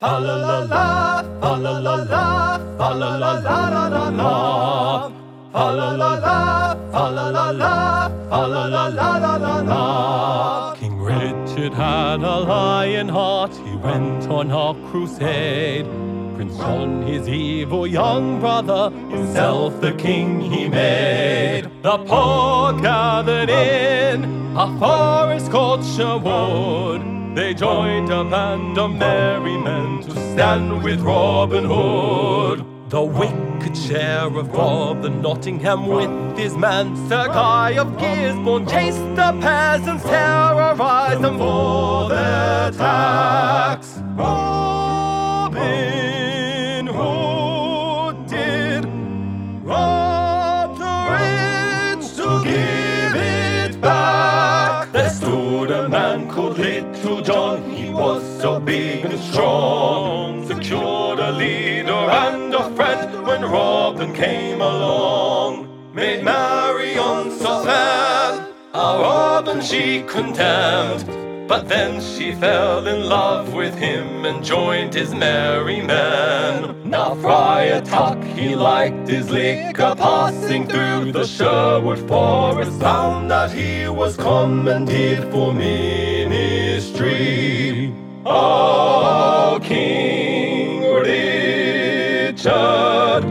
Fa la la la, fa la la la, fa la la la la la la. Fa la la la, fa la la la, fa la la la la la la. King Richard had a lion heart, he went on a crusade. Prince John, his evil young brother, himself the king he made. The poor gathered in a forest called Sherwood. They joined a band of merry men to stand with Robin Hood. The wicked Sheriff Rob the Nottingham with his man Sir Guy of Gisborne chased the peasants, terrorized them for their tax. Robin Hood did rob the rich to give it back. There stood a man called Little John, he was so big and strong, secured a leader and a friend when Robin came along. Made Marion so fair, our Robin she condemned, but then she fell in love with him and joined his merry men. Now Friar Tuck, he liked his liquor, passing through the Sherwood forest, found that he was commandeered for ministry. Oh, King Richard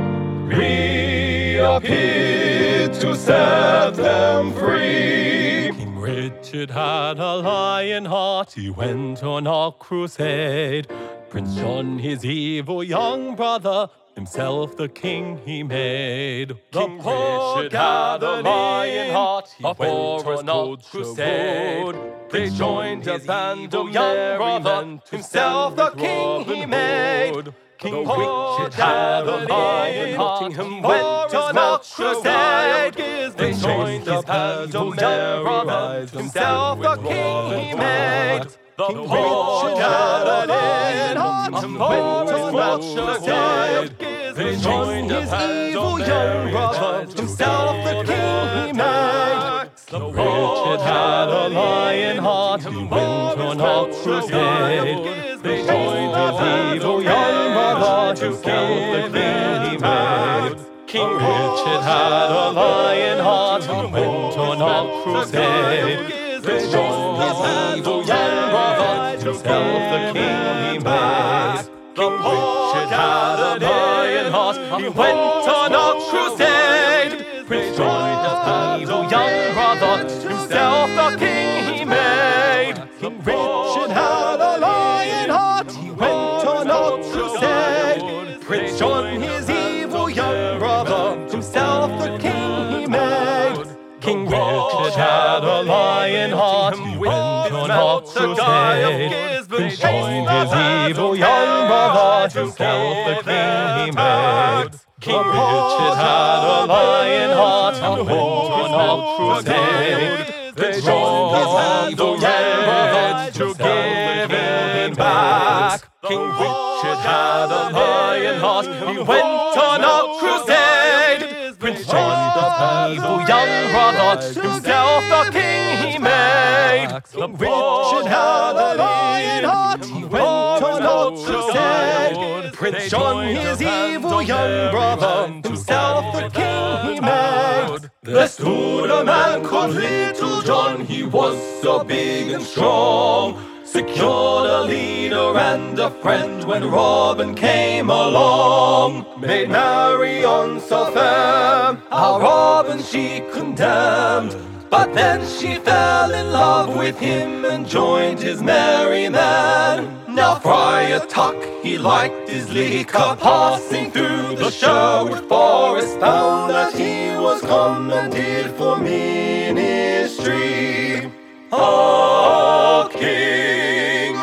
reappeared to set them free. King Richard had a lion heart, he went on a crusade. Prince John, his evil young brother, himself the king he made. King Richard had a lion heart, he went on a crusade. They joined a band of young men, himself the king he made. King Richard had a lion heart, he went on a crusade. They joined a band of young brothers, himself the king he made. King Richard had a lion heart, he went on a crusade. They joined his evil young brother, himself the king he made. King Richard had a lion heart, he went on a crusade. They joined his evil young brother, himself the king he made. King Richard had a lion heart, he went on a crusade. They joined his evil young brother, himself the king he made. King Richard had a lion heart, he went on a crusade. Prince joined his evil young brother, himself the king he made. King Richard had a lion heart, he went on a crusade. Prince John, his evil young brother, himself the king he made. King Richard had a lion heart, he went on a crusade. Prince joined his evil young brother, himself the king he made. King Richard had a lion heart, he went on a crusade. They joined his evil young brother to give it back. King Richard had a lion heart, he went on a crusade. Prince John, the evil young brother, himself the king he made. King Richard had a lion heart, he went on a crusade. Prince John, his evil young brother, himself the king he made. There stood a man called Little John, he was so big and strong, secured a leader and a friend when Robin came along. Made Marion so fair, our Robin she condemned, but then she fell in love with him and joined his merry men. Now Friar Tuck, he liked his liquor, passing through the Sherwood forest, found that he was commandeered for ministry. Oh, King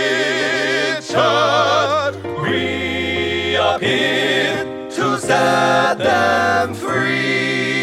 Richard reappeared to set them free.